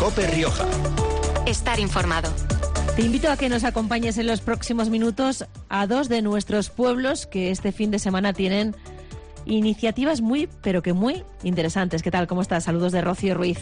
COPE Rioja. Estar informado. Te invito a que nos acompañes en los próximos minutos a dos de nuestros pueblos que este fin de semana tienen iniciativas muy, pero que muy interesantes. ¿Qué tal? ¿Cómo estás? Saludos de Rocío Ruiz.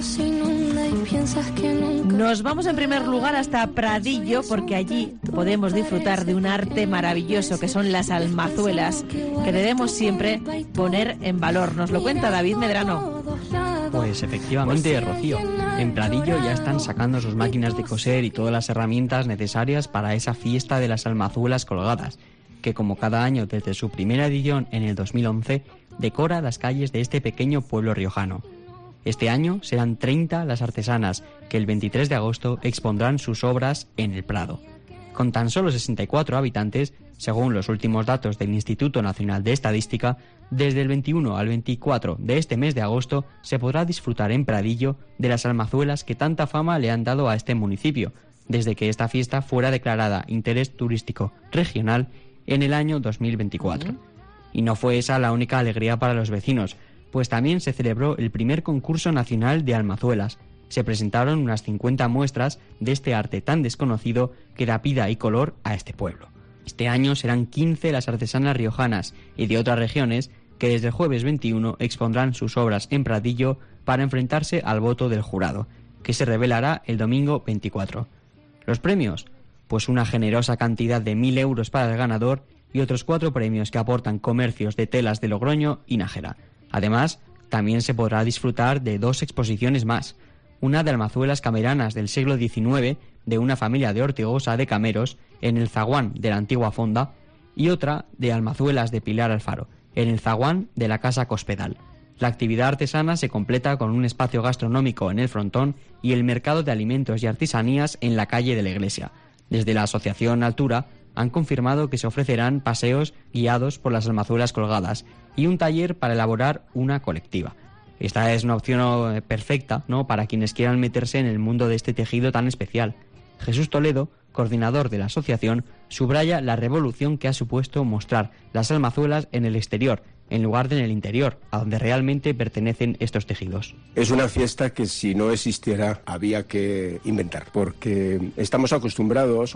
Nos vamos en primer lugar hasta Pradillo, porque allí podemos disfrutar de un arte maravilloso que son las almazuelas, que debemos siempre poner en valor. Nos lo cuenta David Medrano. Pues efectivamente, Rocío, en Pradillo ya están sacando sus máquinas de coser y todas las herramientas necesarias para esa fiesta de las almazuelas colgadas, que como cada año desde su primera edición en el 2011, decora las calles de este pequeño pueblo riojano. Este año serán 30 las artesanas que el 23 de agosto expondrán sus obras en el Prado. Con tan solo 64 habitantes, según los últimos datos del Instituto Nacional de Estadística, desde el 21 al 24 de este mes de agosto se podrá disfrutar en Pradillo de las almazuelas que tanta fama le han dado a este municipio, desde que esta fiesta fuera declarada interés turístico regional en el año 2024. Y no fue esa la única alegría para los vecinos, pues también se celebró el primer concurso nacional de almazuelas. Se presentaron unas 50 muestras de este arte tan desconocido que da vida y color a este pueblo. Este año serán 15 las artesanas riojanas y de otras regiones que desde el jueves 21 expondrán sus obras en Pradillo para enfrentarse al voto del jurado, que se revelará el domingo 24. ¿Los premios? Pues una generosa cantidad de 1.000 euros para el ganador y otros 4 premios que aportan comercios de telas de Logroño y Nájera. Además, también se podrá disfrutar de 2 exposiciones más, una de almazuelas cameranas del siglo XIX de una familia de Ortigosa de Cameros en el zaguán de la antigua fonda y otra de almazuelas de Pilar Alfaro en el zaguán de la Casa Cospedal. La actividad artesana se completa con un espacio gastronómico en el frontón y el mercado de alimentos y artesanías en la calle de la iglesia. Desde la Asociación Altura han confirmado que se ofrecerán paseos guiados por las almazuelas colgadas y un taller para elaborar una colectiva. Esta es una opción perfecta, ¿no?, para quienes quieran meterse en el mundo de este tejido tan especial. Jesús Toledo, coordinador de la asociación, subraya la revolución que ha supuesto mostrar las almazuelas en el exterior, en lugar de en el interior, a donde realmente pertenecen estos tejidos. Es una fiesta que si no existiera había que inventar, porque estábamos acostumbrados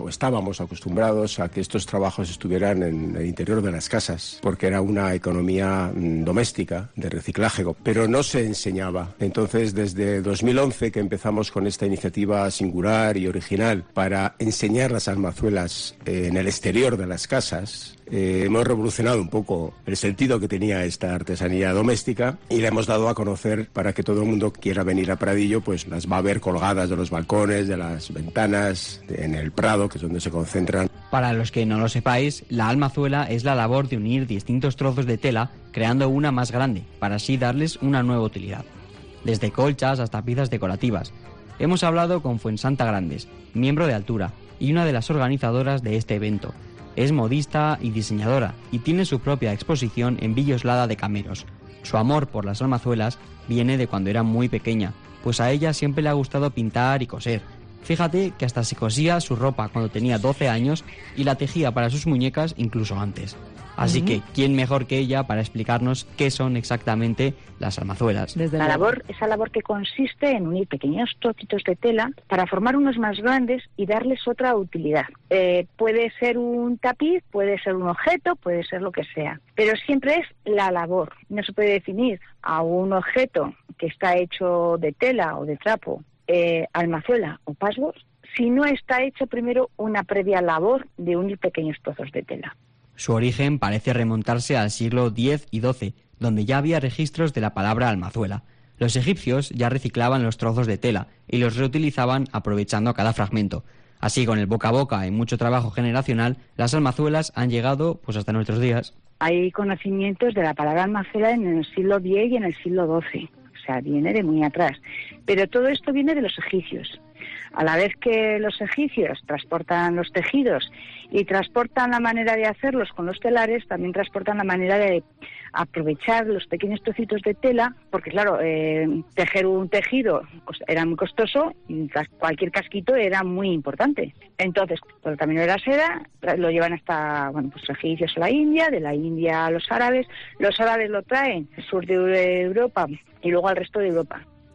a que estos trabajos estuvieran en el interior de las casas, porque era una economía doméstica, de reciclaje, pero no se enseñaba. Entonces, desde 2011 que empezamos con esta iniciativa singular y original para enseñar las almazuelas en el exterior de las casas, hemos revolucionado un poco el sentido que tenía esta artesanía doméstica y la hemos dado a conocer para que todo el mundo quiera venir a Pradillo, pues las va a ver colgadas de los balcones, de las ventanas, en el Prado, que es donde se concentran. Para los que no lo sepáis, la almazuela es la labor de unir distintos trozos de tela creando una más grande, para así darles una nueva utilidad. Desde colchas hasta piezas decorativas. Hemos hablado con Fuensanta Grandes, miembro de Altura y una de las organizadoras de este evento. Es modista y diseñadora y tiene su propia exposición en Villoslada de Cameros. Su amor por las almazuelas viene de cuando era muy pequeña, pues a ella siempre le ha gustado pintar y coser. Fíjate que hasta se cosía su ropa cuando tenía 12 años y la tejía para sus muñecas incluso antes. Así que, ¿quién mejor que ella para explicarnos qué son exactamente las almazuelas? Esa labor que consiste en unir pequeños trocitos de tela para formar unos más grandes y darles otra utilidad. Puede ser un tapiz, puede ser un objeto, puede ser lo que sea, pero siempre es la labor. No se puede definir a un objeto que está hecho de tela o de trapo, almazuela o pasgos, si no está hecho primero una previa labor de unir pequeños trozos de tela. Su origen parece remontarse al siglo X y XII, donde ya había registros de la palabra almazuela. Los egipcios ya reciclaban los trozos de tela y los reutilizaban aprovechando cada fragmento. Así, con el boca a boca y mucho trabajo generacional, las almazuelas han llegado pues hasta nuestros días. Hay conocimientos de la palabra almazuela en el siglo X y en el siglo XII, o sea, viene de muy atrás. Pero todo esto viene de los egipcios. A la vez que los egipcios transportan los tejidos y transportan la manera de hacerlos con los telares, también transportan la manera de aprovechar los pequeños trocitos de tela, porque claro, tejer un tejido era muy costoso y cualquier casquito era muy importante. Entonces, por el camino de la seda, lo llevan hasta, los egipcios a la India, de la India a los árabes lo traen al sur de Europa y luego al resto de Europa.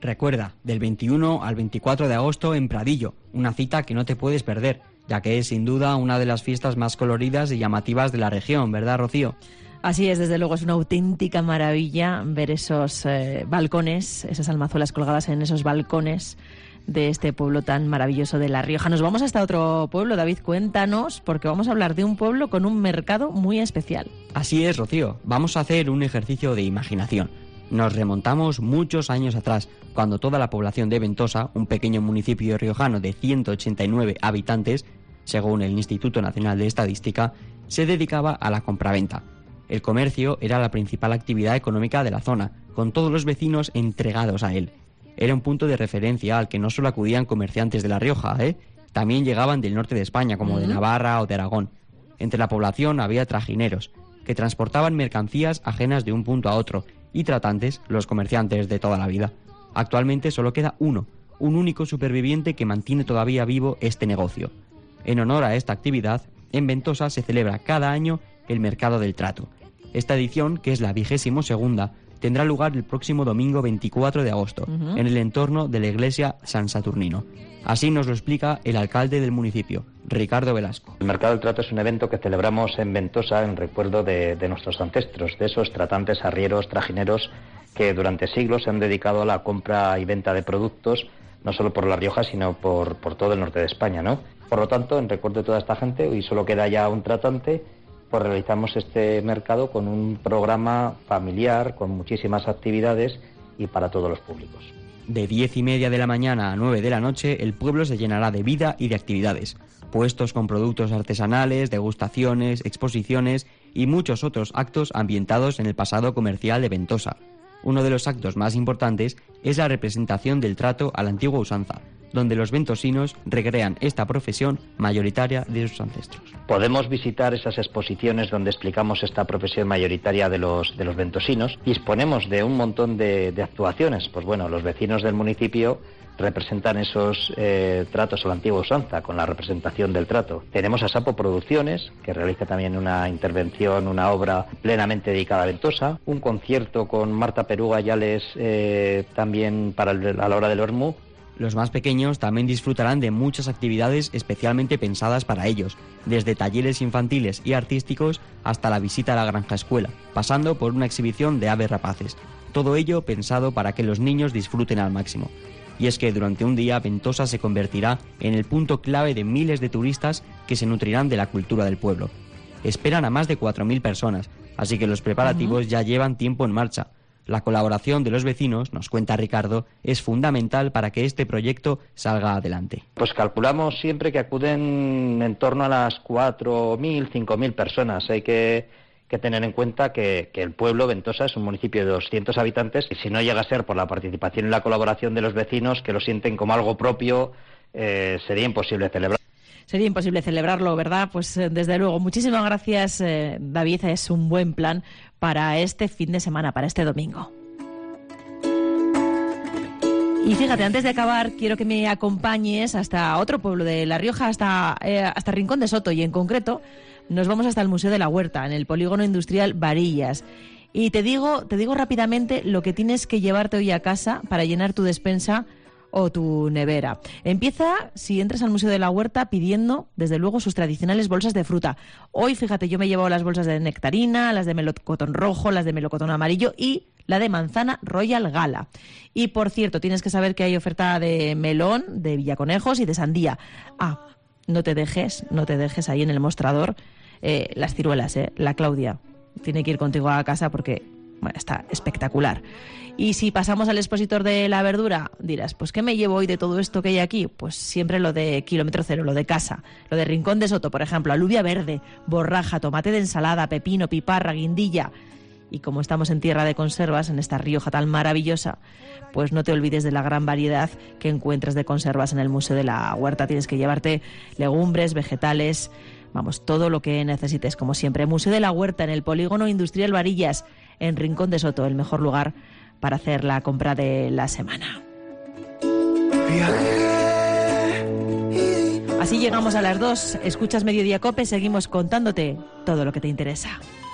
Recuerda, del 21 al 24 de agosto en Pradillo, una cita que no te puedes perder, ya que es sin duda una de las fiestas más coloridas y llamativas de la región, ¿verdad, Rocío? Así es, desde luego es una auténtica maravilla ver esos balcones, esas almazuelas colgadas en esos balcones de este pueblo tan maravilloso de La Rioja. Nos vamos hasta otro pueblo, David, cuéntanos, porque vamos a hablar de un pueblo con un mercado muy especial. Así es, Rocío, vamos a hacer un ejercicio de imaginación. Nos remontamos muchos años atrás, cuando toda la población de Ventosa, un pequeño municipio riojano de 189 habitantes, según el Instituto Nacional de Estadística, se dedicaba a la compraventa. El comercio era la principal actividad económica de la zona, con todos los vecinos entregados a él. Era un punto de referencia al que no solo acudían comerciantes de La Rioja, también llegaban del norte de España, como de Navarra o de Aragón. Entre la población había trajineros, que transportaban mercancías ajenas de un punto a otro, y tratantes, los comerciantes de toda la vida. Actualmente solo queda uno, un único superviviente que mantiene todavía vivo este negocio. En honor a esta actividad, en Ventosa se celebra cada año el Mercado del Trato. Esta edición, que es la 22ª, tendrá lugar el próximo domingo 24 de agosto, en el entorno de la iglesia San Saturnino. Así nos lo explica el alcalde del municipio, Ricardo Velasco. El Mercado del Trato es un evento que celebramos en Ventosa en recuerdo de nuestros ancestros, de esos tratantes, arrieros, trajineros que durante siglos se han dedicado a la compra y venta de productos, no solo por La Rioja, sino por todo el norte de España, ¿no? Por lo tanto, en recuerdo de toda esta gente, hoy solo queda ya un tratante, pues realizamos este mercado con un programa familiar, con muchísimas actividades y para todos los públicos. De 10:30 de la mañana a 9 de la noche, el pueblo se llenará de vida y de actividades. Puestos con productos artesanales, degustaciones, exposiciones y muchos otros actos ambientados en el pasado comercial de Ventosa. Uno de los actos más importantes es la representación del trato a la antigua usanza, donde los ventosinos recrean esta profesión mayoritaria de sus ancestros. Podemos visitar esas exposiciones donde explicamos esta profesión mayoritaria de los ventosinos. Disponemos de un montón de actuaciones. Pues bueno, los vecinos del municipio representan esos tratos a la antigua usanza con la representación del trato. Tenemos a Sapo Producciones, que realiza también una intervención, una obra plenamente dedicada a Ventosa, un concierto con Marta Peruga Yales también a la hora del Hormú. Los más pequeños también disfrutarán de muchas actividades especialmente pensadas para ellos, desde talleres infantiles y artísticos hasta la visita a la granja escuela, pasando por una exhibición de aves rapaces. Todo ello pensado para que los niños disfruten al máximo. Y es que durante un día Ventosa se convertirá en el punto clave de miles de turistas que se nutrirán de la cultura del pueblo. Esperan a más de 4.000 personas, así que los preparativos ya llevan tiempo en marcha. La colaboración de los vecinos, nos cuenta Ricardo, es fundamental para que este proyecto salga adelante. Pues calculamos siempre que acuden en torno a las 4.000, 5.000 personas. Hay que tener en cuenta que el pueblo, Ventosa, es un municipio de 200 habitantes y si no llega a ser por la participación y la colaboración de los vecinos, que lo sienten como algo propio, sería imposible celebrar. Sería imposible celebrarlo, ¿verdad? Pues desde luego, muchísimas gracias, David. Es un buen plan para este fin de semana, para este domingo. Y fíjate, antes de acabar, quiero que me acompañes hasta otro pueblo de La Rioja, hasta Rincón de Soto, y en concreto nos vamos hasta el Museo de la Huerta, en el polígono industrial Varillas. Y te digo rápidamente lo que tienes que llevarte hoy a casa para llenar tu despensa o tu nevera. Empieza, si entras al Museo de la Huerta, pidiendo, desde luego, sus tradicionales bolsas de fruta. Hoy, fíjate, yo me he llevado las bolsas de nectarina, las de melocotón rojo, las de melocotón amarillo y la de manzana Royal Gala. Y, por cierto, tienes que saber que hay oferta de melón, de villaconejos y de sandía. No te dejes ahí en el mostrador las ciruelas, la Claudia tiene que ir contigo a casa porque está espectacular. Y si pasamos al expositor de la verdura, dirás, pues ¿qué me llevo hoy de todo esto que hay aquí? Pues siempre lo de kilómetro cero, lo de casa, lo de Rincón de Soto, por ejemplo, alubia verde, borraja, tomate de ensalada, pepino, piparra, guindilla. Y como estamos en tierra de conservas, en esta Rioja tan maravillosa, pues no te olvides de la gran variedad que encuentras de conservas en el Museo de la Huerta. Tienes que llevarte legumbres, vegetales, todo lo que necesites, como siempre. Museo de la Huerta, en el polígono industrial Varillas, en Rincón de Soto, el mejor lugar para hacer la compra de la semana. Así llegamos a las 2. Escuchas Mediodía Cope, seguimos contándote todo lo que te interesa.